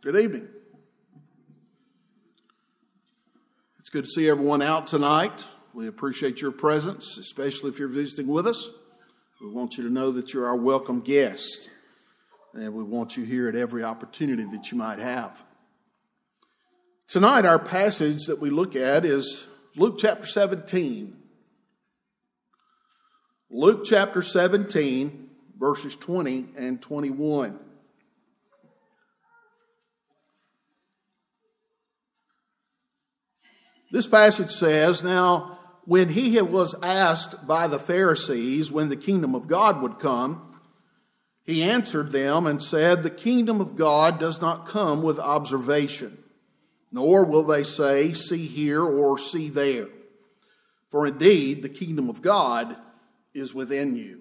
Good evening. It's good to see everyone out tonight. We appreciate your presence, especially if you're visiting with us. We want you to know that you're our welcome guest, and we want you here at every opportunity that you might have. Tonight, our passage that we look at is Luke chapter 17. Luke chapter 17, verses 20 and 21. This passage says, "Now, when he was asked by the Pharisees when the kingdom of God would come, he answered them and said, 'The kingdom of God does not come with observation, nor will they say, see here or see there. For indeed, the kingdom of God is within you.'"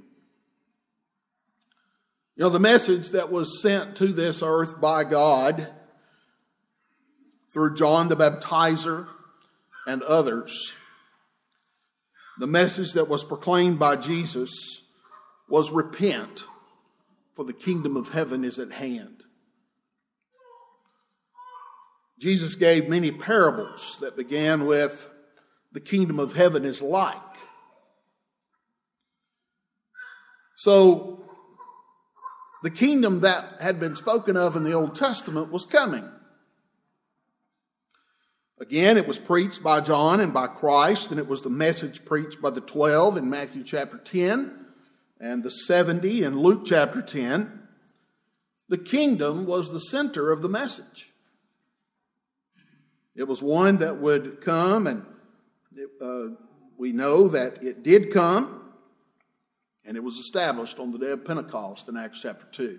You know, the message that was sent to this earth by God through John the Baptizer and others, the message that was proclaimed by Jesus was repent, for the kingdom of heaven is at hand. Jesus gave many parables that began with, "The kingdom of heaven is like." So, the kingdom that had been spoken of in the Old Testament was coming. Again, it was preached by John and by Christ, and it was the message preached by the 12 in Matthew chapter 10 and the 70 in Luke chapter 10. The kingdom was the center of the message. It was one that would come, and we know that it did come, and it was established on the day of Pentecost in Acts chapter 2.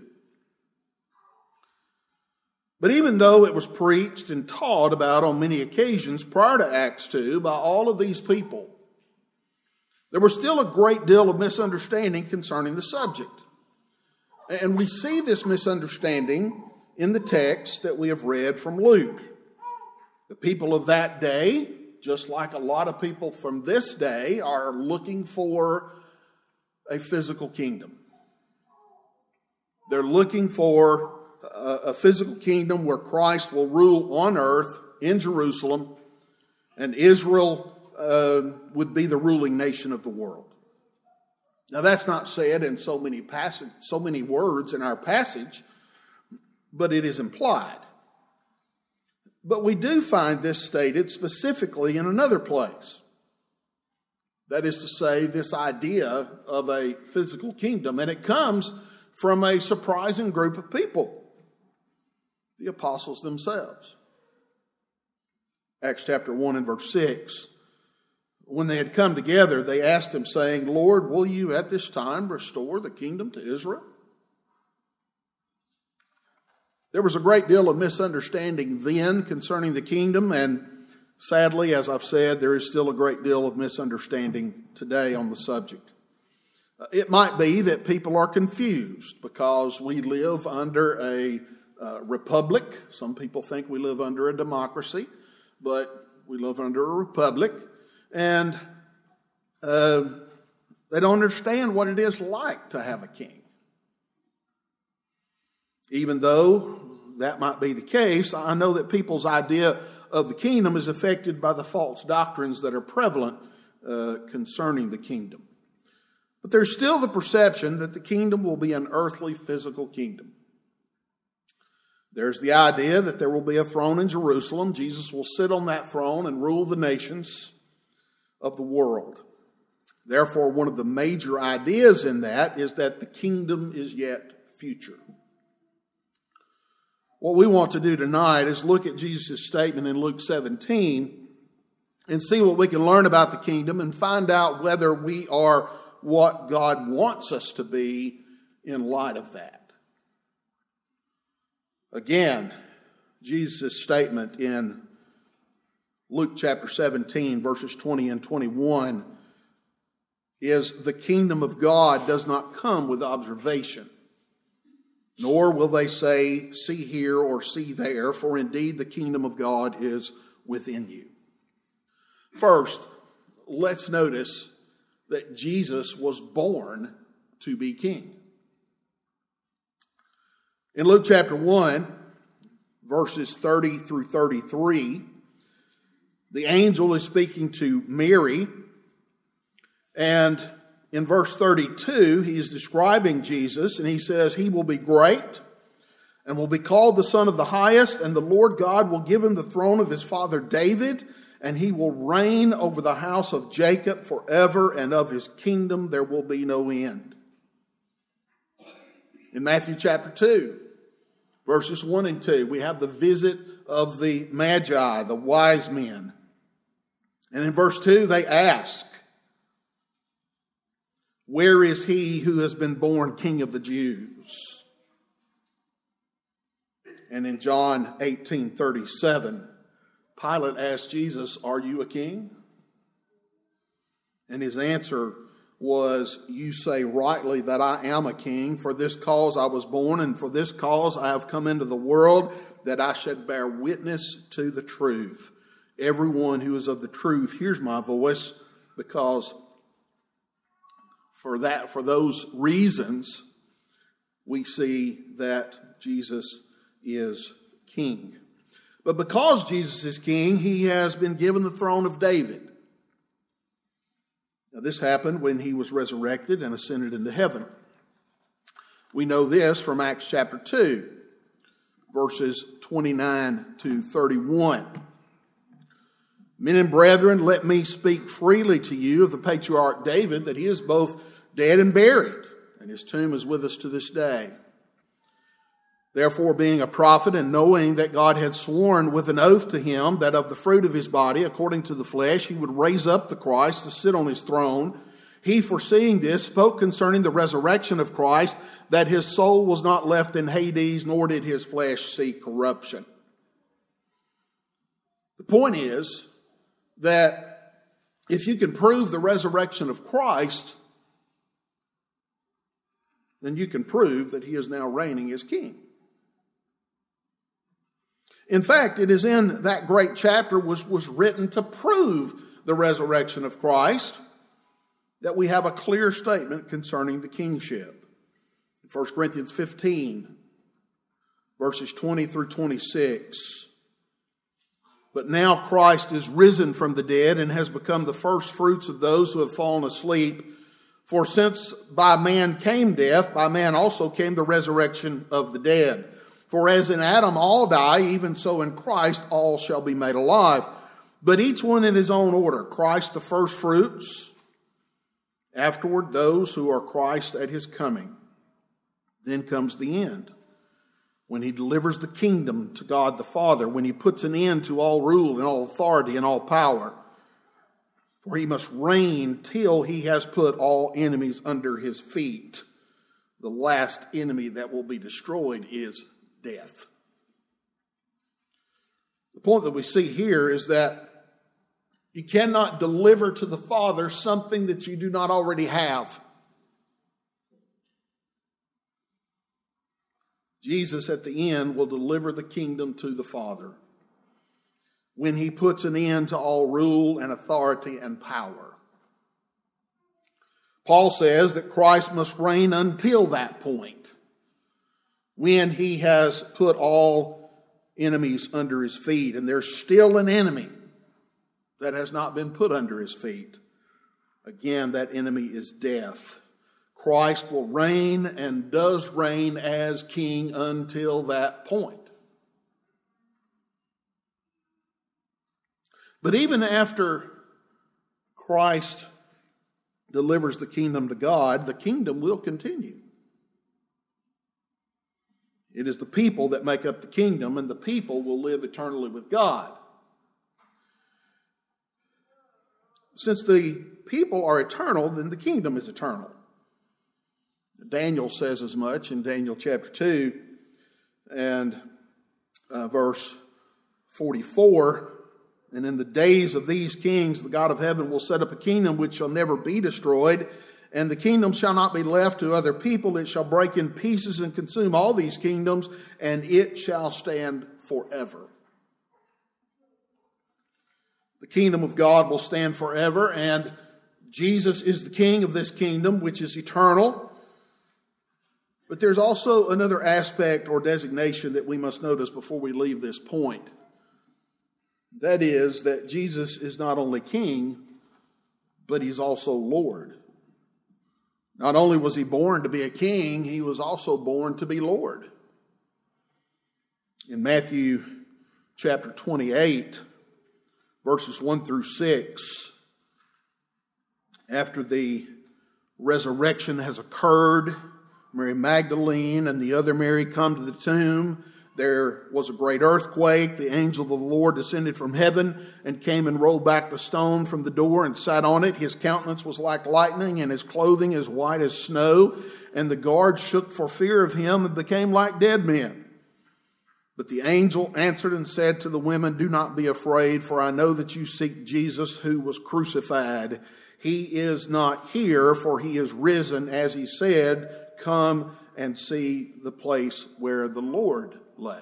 But even though it was preached and taught about on many occasions prior to Acts 2 by all of these people, there was still a great deal of misunderstanding concerning the subject. And we see this misunderstanding in the text that we have read from Luke. The people of that day, just like a lot of people from this day, are looking for a physical kingdom. They're looking for a physical kingdom where Christ will rule on earth in Jerusalem, and Israel would be the ruling nation of the world. Now, that's not said in so many words in our passage, but it is implied. But we do find this stated specifically in another place. That is to say, this idea of a physical kingdom, and it comes from a surprising group of people, the apostles themselves. Acts chapter 1 and verse 6. When they had come together, they asked him, saying, "Lord, will you at this time restore the kingdom to Israel?" There was a great deal of misunderstanding then concerning the kingdom, and sadly, as I've said, there is still a great deal of misunderstanding today on the subject. It might be that people are confused because we live under a republic. Some people think we live under a democracy, but we live under a republic, and they don't understand what it is like to have a king. Even though that might be the case, I know that people's idea of the kingdom is affected by the false doctrines that are prevalent concerning the kingdom. But there's still the perception that the kingdom will be an earthly, physical kingdom. There's the idea that there will be a throne in Jerusalem. Jesus will sit on that throne and rule the nations of the world. Therefore, one of the major ideas in that is that the kingdom is yet future. What we want to do tonight is look at Jesus' statement in Luke 17 and see what we can learn about the kingdom and find out whether we are what God wants us to be in light of that. Again, Jesus' statement in Luke chapter 17, verses 20 and 21 is, "The kingdom of God does not come with observation, nor will they say, see here or see there, for indeed the kingdom of God is within you." First, let's notice that Jesus was born to be king. In Luke chapter 1, verses 30 through 33, the angel is speaking to Mary, and in verse 32, he is describing Jesus, and he says, "He will be great and will be called the Son of the Highest, and the Lord God will give him the throne of his father David, and he will reign over the house of Jacob forever, and of his kingdom there will be no end." In Matthew chapter 2, verses 1 and 2, we have the visit of the Magi, the wise men. And in verse 2, they ask, "Where is he who has been born King of the Jews?" And in John 18:37, Pilate asked Jesus, "Are you a king?" And his answer was, "You say rightly that I am a king. For this cause I was born, and for this cause I have come into the world, that I should bear witness to the truth. Everyone who is of the truth hears my voice," because for those reasons, we see that Jesus is king. But because Jesus is king, he has been given the throne of David. Now, this happened when he was resurrected and ascended into heaven. We know this from Acts chapter 2, verses 29 to 31. "Men and brethren, let me speak freely to you of the patriarch David, that he is both dead and buried, and his tomb is with us to this day. Therefore, being a prophet, and knowing that God had sworn with an oath to him that of the fruit of his body, according to the flesh, he would raise up the Christ to sit on his throne, he, foreseeing this, spoke concerning the resurrection of Christ, that his soul was not left in Hades, nor did his flesh see corruption." The point is that if you can prove the resurrection of Christ, then you can prove that he is now reigning as king. In fact, it is in that great chapter was written to prove the resurrection of Christ that we have a clear statement concerning the kingship. 1 Corinthians 15, verses 20 through 26. "But now Christ is risen from the dead and has become the first fruits of those who have fallen asleep. For since by man came death, by man also came the resurrection of the dead. For as in Adam all die, even so in Christ all shall be made alive. But each one in his own order. Christ the first fruits, afterward those who are Christ at his coming. Then comes the end, when he delivers the kingdom to God the Father, when he puts an end to all rule and all authority and all power. For he must reign till he has put all enemies under his feet." The last enemy that will be destroyed is death. The point that we see here is that you cannot deliver to the Father something that you do not already have. Jesus at the end will deliver the kingdom to the Father when he puts an end to all rule and authority and power. Paul says that Christ must reign until that point, when he has put all enemies under his feet. And there's still an enemy that has not been put under his feet. Again, that enemy is death. Christ will reign and does reign as king until that point. But even after Christ delivers the kingdom to God, the kingdom will continue. It is the people that make up the kingdom, and the people will live eternally with God. Since the people are eternal, then the kingdom is eternal. Daniel says as much in Daniel chapter 2 and verse 44. "And in the days of these kings, the God of heaven will set up a kingdom which shall never be destroyed, and the kingdom shall not be left to other people. It shall break in pieces and consume all these kingdoms, and it shall stand forever." The kingdom of God will stand forever, and Jesus is the king of this kingdom, which is eternal. But there's also another aspect or designation that we must notice before we leave this point. That is that Jesus is not only King, but he's also Lord. Not only was he born to be a king, he was also born to be Lord. In Matthew chapter 28, verses 1 through 6, after the resurrection has occurred, Mary Magdalene and the other Mary come to the tomb. There was a great earthquake. The angel of the Lord descended from heaven and came and rolled back the stone from the door and sat on it. His countenance was like lightning and his clothing as white as snow. And the guards shook for fear of him and became like dead men. But the angel answered and said to the women, "Do not be afraid, for I know that you seek Jesus who was crucified. He is not here, for he is risen, as he said. Come and see the place where the Lord lay."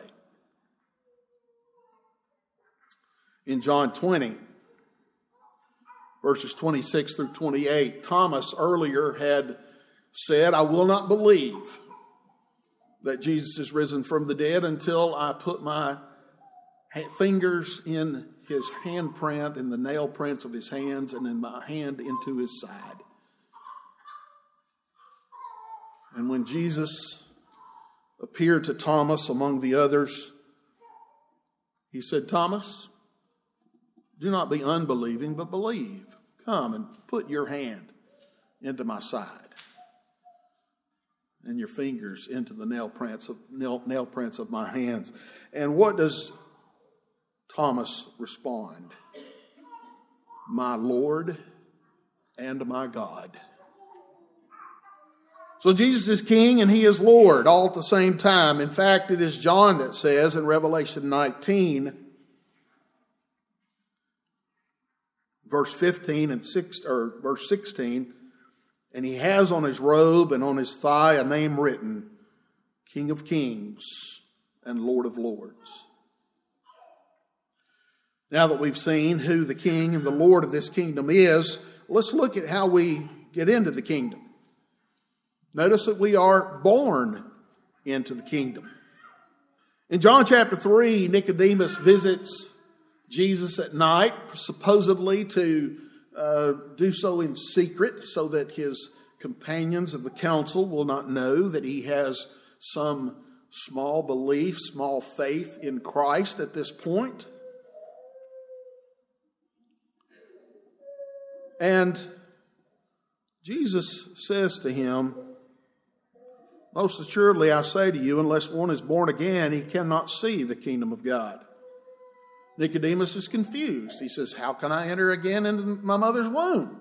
In John 20, verses 26 through 28, Thomas earlier had said, "I will not believe that Jesus is risen from the dead until I put my fingers in his handprint, in the nail prints of his hands, and in my hand into his side." And when Jesus appeared to Thomas among the others, he said, "Thomas, do not be unbelieving, but believe. Come and put your hand into my side and your fingers into the nail prints of my hands." And what does Thomas respond? "My Lord and my God." So Jesus is King and he is Lord all at the same time. In fact, it is John that says in Revelation 19, verse 15 and verse 16, "And he has on his robe and on his thigh a name written, King of Kings and Lord of Lords." Now that we've seen who the King and the Lord of this kingdom is, let's look at how we get into the kingdom. Notice that we are born into the kingdom. In John chapter 3, Nicodemus visits Jesus at night, supposedly to do so in secret so that his companions of the council will not know that he has some small belief, small faith in Christ at this point. And Jesus says to him, "Most assuredly I say to you, unless one is born again, he cannot see the kingdom of God." Nicodemus is confused. He says, "How can I enter again into my mother's womb?"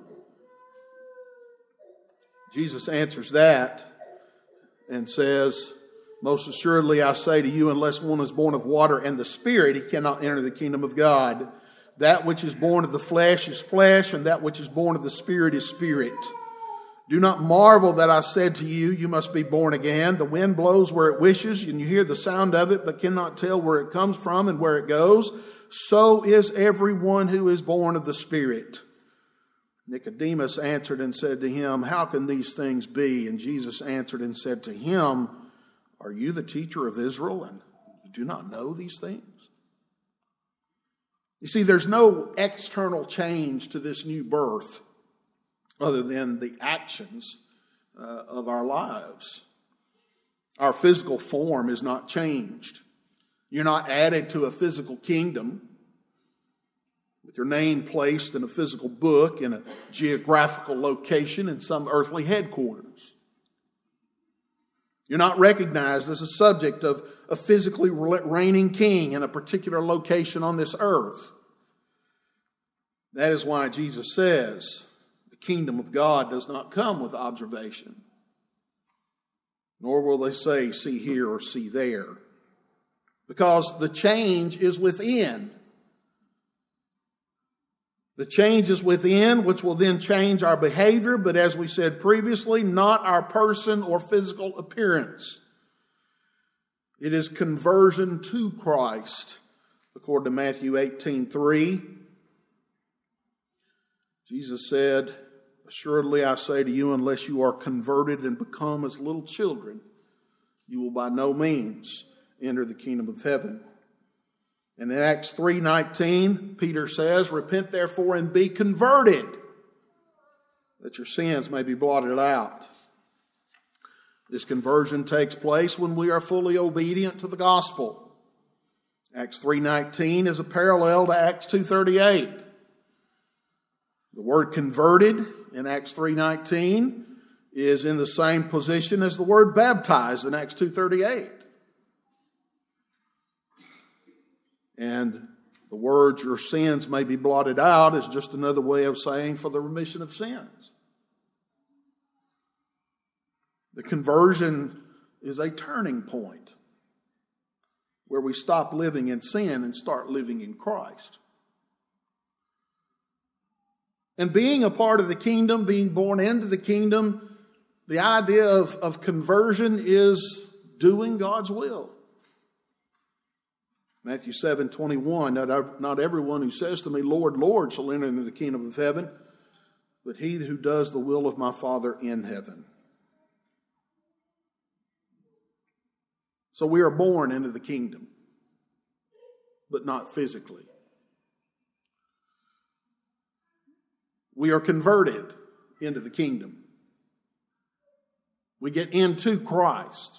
Jesus answers that and says, "Most assuredly I say to you, unless one is born of water and the Spirit, he cannot enter the kingdom of God. That which is born of the flesh is flesh, and that which is born of the Spirit is spirit. Do not marvel that I said to you, you must be born again. The wind blows where it wishes, and you hear the sound of it, but cannot tell where it comes from and where it goes. So is everyone who is born of the Spirit." Nicodemus answered and said to him, "How can these things be?" And Jesus answered and said to him, "Are you the teacher of Israel, and you do not know these things?" You see, there's no external change to this new birth other than the actions of our lives. Our physical form is not changed. You're not added to a physical kingdom with your name placed in a physical book in a geographical location in some earthly headquarters. You're not recognized as a subject of a physically reigning king in a particular location on this earth. That is why Jesus says the kingdom of God does not come with observation, nor will they say, "See here" or "See there," because the change is within. The change is within, which will then change our behavior, but as we said previously, not our person or physical appearance. It is conversion to Christ, according to Matthew 18:3. Jesus said, "Assuredly I say to you, unless you are converted and become as little children, you will by no means enter the kingdom of heaven. And in Acts 3:19, Peter says, repent therefore and be converted, that your sins may be blotted out. This conversion takes place when we are fully obedient to the gospel. Acts 3:19 is a parallel to Acts 2:38. The word converted in Acts 3:19 is in the same position as the word baptized in Acts 2:38. And the words, your sins may be blotted out, is just another way of saying for the remission of sins. The conversion is a turning point where we stop living in sin and start living in Christ. And being a part of the kingdom, being born into the kingdom, the idea of conversion is doing God's will. Matthew 7:21, not everyone who says to me, Lord, Lord, shall enter into the kingdom of heaven, but he who does the will of my Father in heaven. So we are born into the kingdom, but not physically. We are converted into the kingdom. We get into Christ.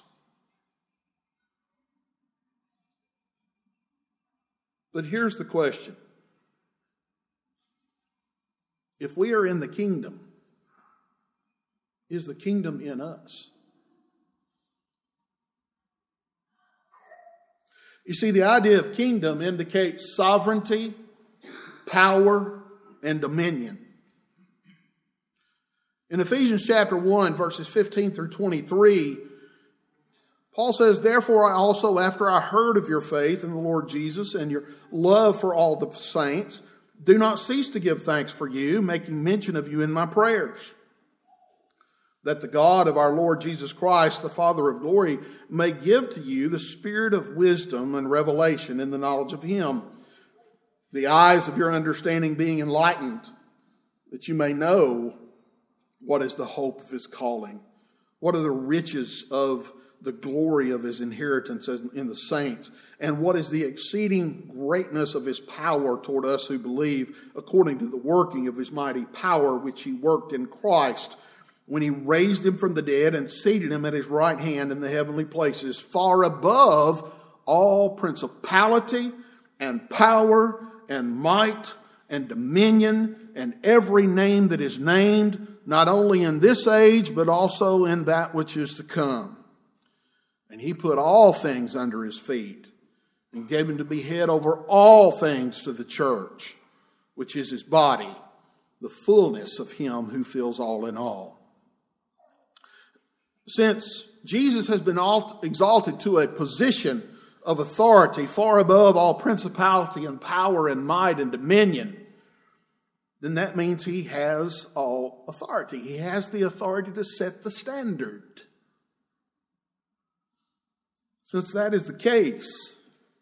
But here's the question. If we are in the kingdom, is the kingdom in us? You see, the idea of kingdom indicates sovereignty, power, and dominion. In Ephesians chapter 1, verses 15 through 23, Paul says, therefore I also, after I heard of your faith in the Lord Jesus and your love for all the saints, do not cease to give thanks for you, making mention of you in my prayers, that the God of our Lord Jesus Christ, the Father of glory, may give to you the spirit of wisdom and revelation in the knowledge of him, the eyes of your understanding being enlightened, that you may know what is the hope of his calling, what are the riches of the glory of his inheritance in the saints, and what is the exceeding greatness of his power toward us who believe, according to the working of his mighty power, which he worked in Christ, when he raised him from the dead and seated him at his right hand in the heavenly places, far above all principality and power and might and dominion and every name that is named, not only in this age, but also in that which is to come. And he put all things under his feet and gave him to be head over all things to the church, which is his body, the fullness of him who fills all in all. Since Jesus has been exalted to a position of authority far above all principality and power and might and dominion, then that means he has all authority. He has the authority to set the standard. Since that is the case,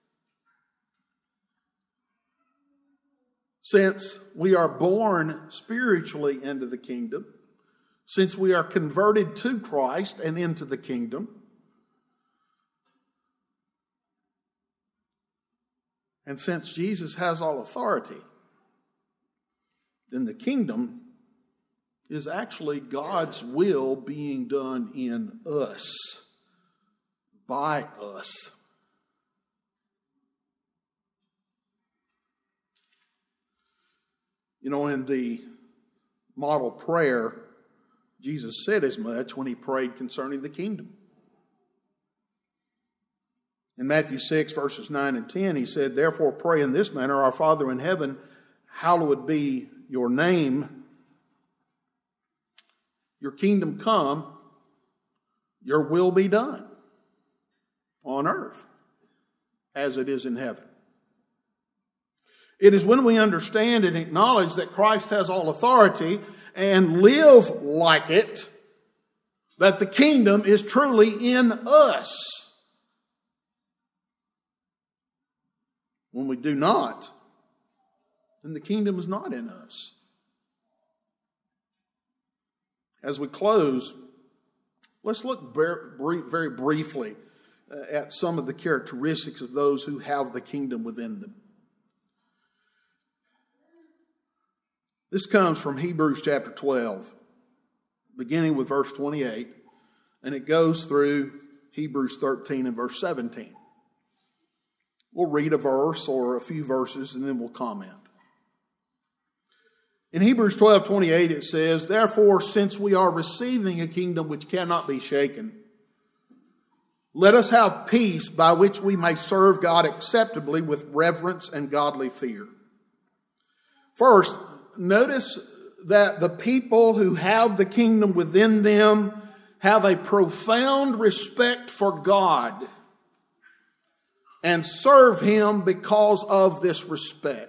since we are born spiritually into the kingdom, since we are converted to Christ and into the kingdom, and since Jesus has all authority, then the kingdom is actually God's will being done in us, by us. You know, in the model prayer, Jesus said as much when he prayed concerning the kingdom. In Matthew 6, verses 9 and 10, he said, therefore pray in this manner, our Father in heaven, hallowed be your name. Your kingdom come, your will be done on earth as it is in heaven. It is when we understand and acknowledge that Christ has all authority and live like it that the kingdom is truly in us. When we do not, then the kingdom is not in us. As we close, Let's look very briefly at some of the characteristics of those who have the kingdom within them. This comes from Hebrews chapter 12, beginning with verse 28, and it goes through Hebrews 13 and verse 17. We'll read a verse or a few verses and then we'll comment. In Hebrews 12:28 it says, "Therefore, since we are receiving a kingdom which cannot be shaken, let us have peace by which we may serve God acceptably with reverence and godly fear." First, notice that the people who have the kingdom within them have a profound respect for God and serve Him because of this respect.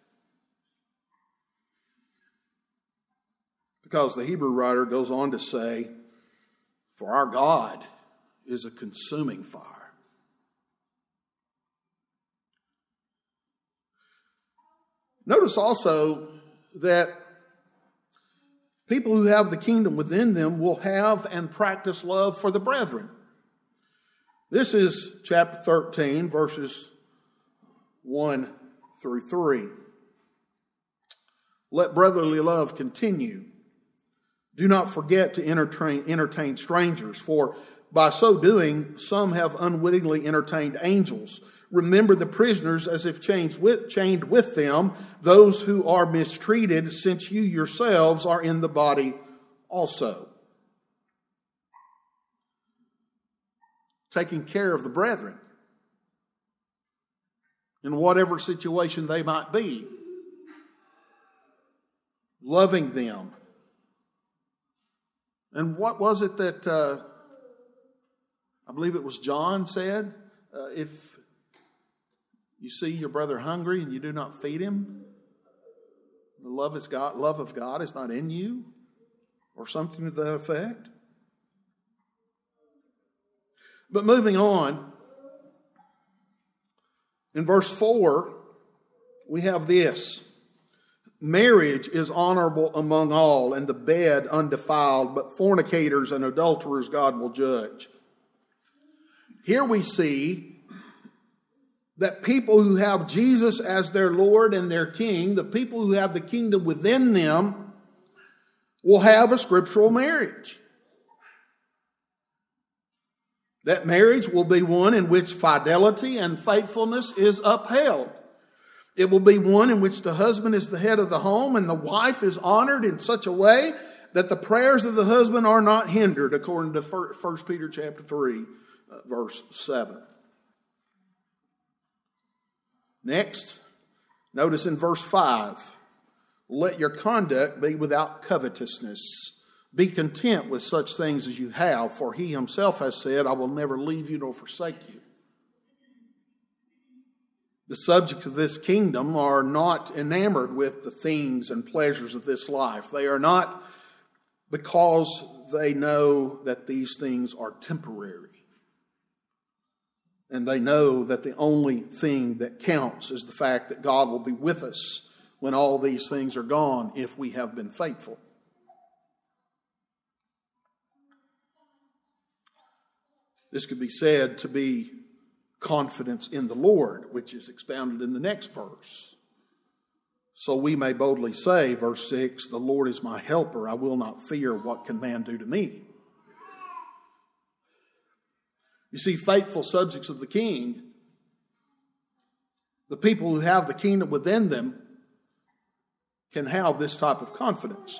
Because the Hebrew writer goes on to say, "For our God is a consuming fire." Notice also that people who have the kingdom within them will have and practice love for the brethren. This is chapter 13, verses 1 through 3. "Let brotherly love continue. Do not forget to entertain strangers, for by so doing, some have unwittingly entertained angels. Remember the prisoners as if chained with them, those who are mistreated, since you yourselves are in the body also." Taking care of the brethren in whatever situation they might be. Loving them. And what was it that I believe it was John said? If you see your brother hungry and you do not feed him, the love of God is not in you, or something to that effect. But moving on, in verse 4, we have this: "Marriage is honorable among all, and the bed undefiled, but fornicators and adulterers God will judge." Here we see that people who have Jesus as their Lord and their King, the people who have the kingdom within them, will have a scriptural marriage. That marriage will be one in which fidelity and faithfulness is upheld. It will be one in which the husband is the head of the home and the wife is honored in such a way that the prayers of the husband are not hindered, according to 1 Peter chapter 3, verse 7. Next, notice in verse 5, "Let your conduct be without covetousness. Be content with such things as you have, for He Himself has said, I will never leave you nor forsake you." The subjects of this kingdom are not enamored with the things and pleasures of this life. They are not, because they know that these things are temporary. And they know that the only thing that counts is the fact that God will be with us when all these things are gone if we have been faithful. This could be said to be confidence in the Lord, which is expounded in the next verse. "So we may boldly say," verse 6, "The Lord is my helper. I will not fear. What can man do to me?" You see, faithful subjects of the King, the people who have the kingdom within them, can have this type of confidence.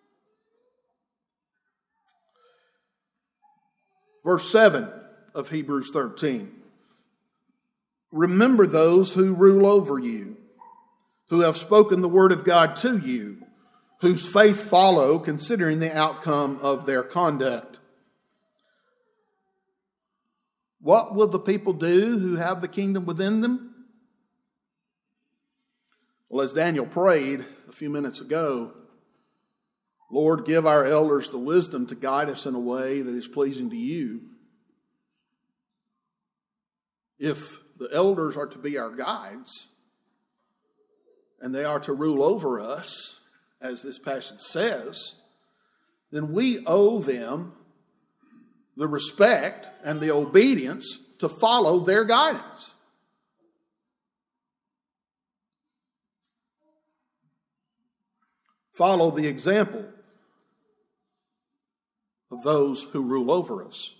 Verse 7 of Hebrews 13. "Remember those who rule over you, who have spoken the word of God to you, whose faith follow, considering the outcome of their conduct." What will the people do who have the kingdom within them? Well, as Daniel prayed a few minutes ago, "Lord, give our elders the wisdom to guide us in a way that is pleasing to you." If the elders are to be our guides, and they are to rule over us, as this passage says, then we owe them the respect and the obedience to follow their guidance. Follow the example of those who rule over us.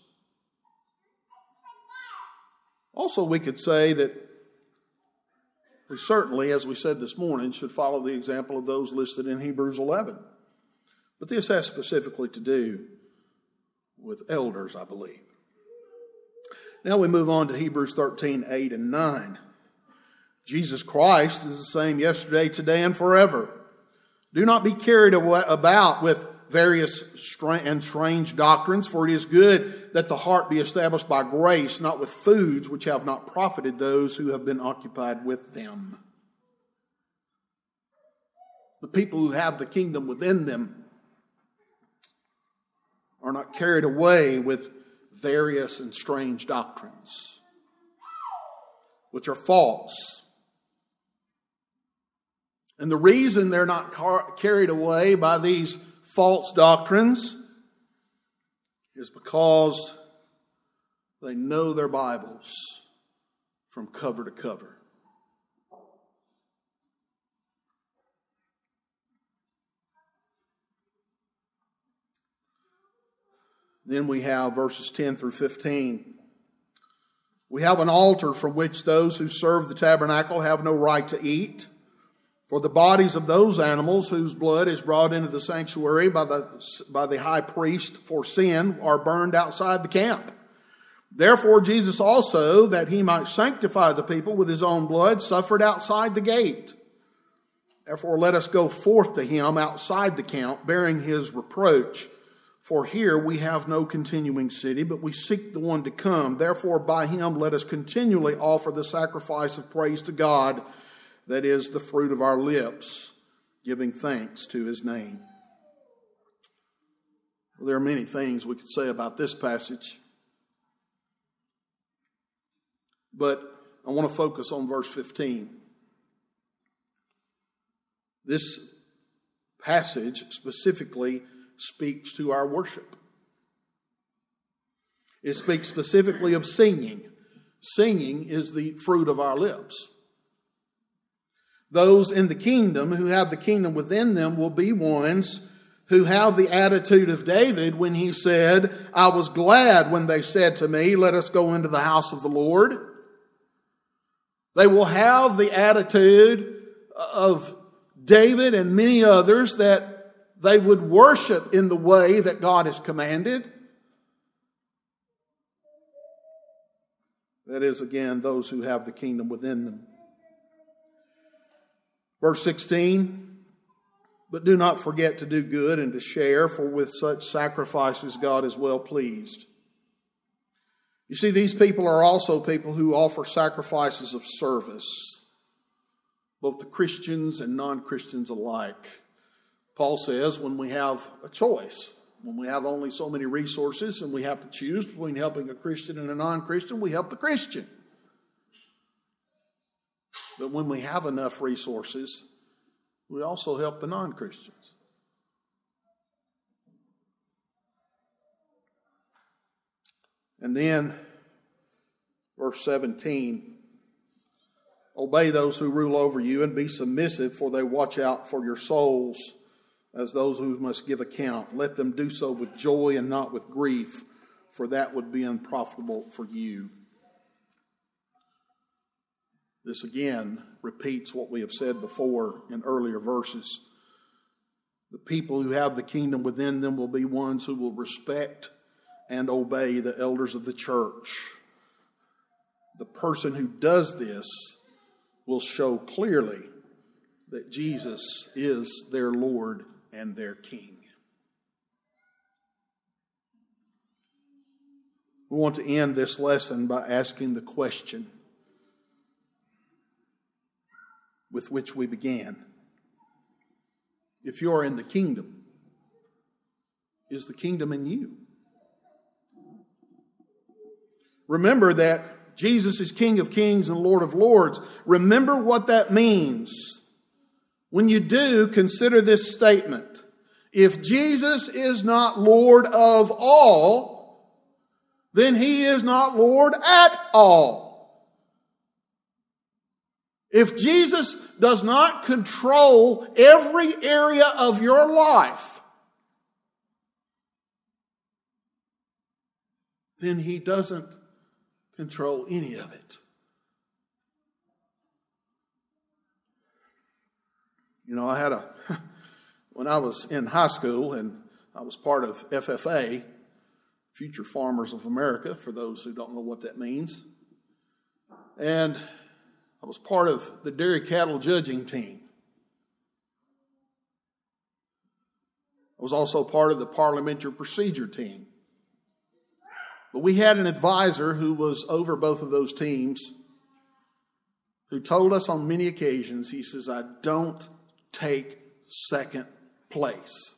Also, we could say that we certainly, as we said this morning, should follow the example of those listed in Hebrews 11. But this has specifically to do with elders, I believe. Now we move on to Hebrews 13, 8 and 9. Jesus Christ is the same yesterday, today, and forever. Do not be carried about with various and strange doctrines, for it is good that the heart be established by grace, not with foods which have not profited those who have been occupied with them. The people who have the kingdom within them are not carried away with various and strange doctrines, which are false. And the reason they're not carried away by these false doctrines is because they know their Bibles from cover to cover. Then we have verses 10 through 15. We have an altar from which those who serve the tabernacle have no right to eat. For the bodies of those animals whose blood is brought into the sanctuary by the high priest for sin are burned outside the camp. Therefore Jesus also, that he might sanctify the people with his own blood, suffered outside the gate. Therefore let us go forth to him outside the camp, bearing his reproach. For here we have no continuing city, but we seek the one to come. Therefore by him let us continually offer the sacrifice of praise to God, that is the fruit of our lips, giving thanks to his name. Well, there are many things we could say about this passage, but I want to focus on verse 15. This passage specifically speaks to our worship. It speaks specifically of singing. Singing is the fruit of our lips. Those in the kingdom who have the kingdom within them will be ones who have the attitude of David when he said, I was glad when they said to me, let us go into the house of the Lord. They will have the attitude of David and many others that they would worship in the way that God has commanded. That is, again, those who have the kingdom within them. Verse 16, but do not forget to do good and to share, for with such sacrifices God is well pleased. You see, these people are also people who offer sacrifices of service, both to Christians and non-Christians alike. Paul says when we have a choice, when we have only so many resources and we have to choose between helping a Christian and a non-Christian, we help the Christian. But when we have enough resources, we also help the non-Christians. And then, verse 17, obey those who rule over you and be submissive, for they watch out for your souls as those who must give account. Let them do so with joy and not with grief, for that would be unprofitable for you. This again repeats what we have said before in earlier verses. The people who have the kingdom within them will be ones who will respect and obey the elders of the church. The person who does this will show clearly that Jesus is their Lord and their King. We want to end this lesson by asking the question with which we began. If you are in the kingdom, is the kingdom in you? Remember that Jesus is King of Kings and Lord of Lords. Remember what that means. When you do, consider this statement. If Jesus is not Lord of all, then He is not Lord at all. If Jesus does not control every area of your life, then He doesn't control any of it. You know, when I was in high school, and I was part of FFA, Future Farmers of America, for those who don't know what that means. And I was part of the dairy cattle judging team. I was also part of the parliamentary procedure team. But we had an advisor who was over both of those teams who told us on many occasions, he says, I don't take second place.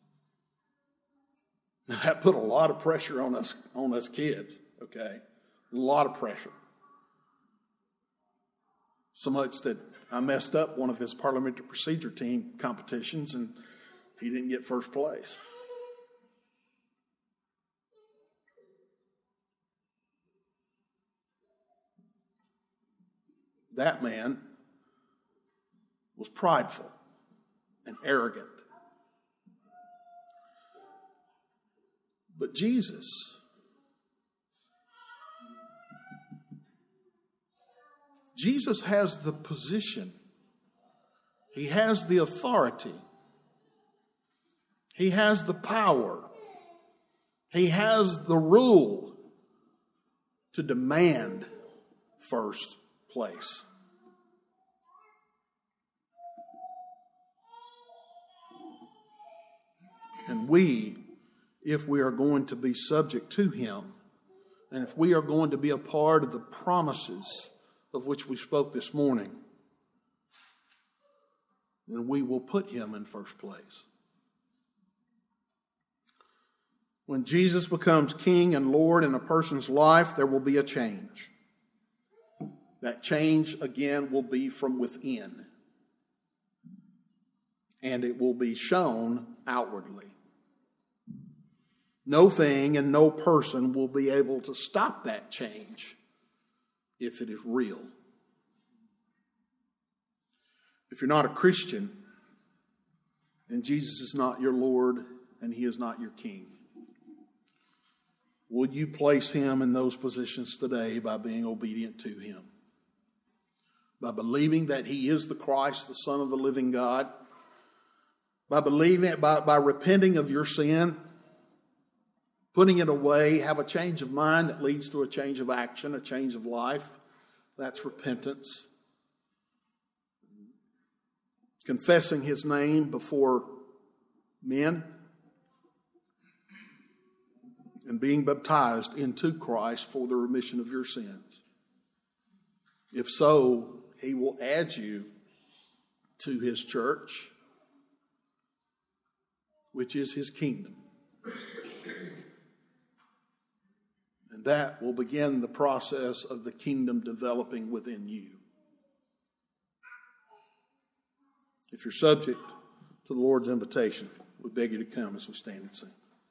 Now that put a lot of pressure on us kids, okay? A lot of pressure. So much that I messed up one of his parliamentary procedure team competitions and he didn't get first place. That man was prideful and arrogant. But Jesus has the position. He has the authority. He has the power. He has the rule to demand first place. And we, if we are going to be subject to Him, and if we are going to be a part of the promises of which we spoke this morning, then we will put Him in first place. When Jesus becomes King and Lord in a person's life, there will be a change. That change, again, will be from within. And it will be shown outwardly. No thing and no person will be able to stop that change if it is real. If you're not a Christian, then Jesus is not your Lord and He is not your King. Would you place Him in those positions today by being obedient to Him? By believing that He is the Christ, the Son of the living God? By repenting of your sin, putting it away, have a change of mind that leads to a change of action, a change of life. That's repentance. Confessing His name before men and being baptized into Christ for the remission of your sins. If so, He will add you to His church, which is His kingdom. And that will begin the process of the kingdom developing within you. If you're subject to the Lord's invitation, we beg you to come as we stand and sing.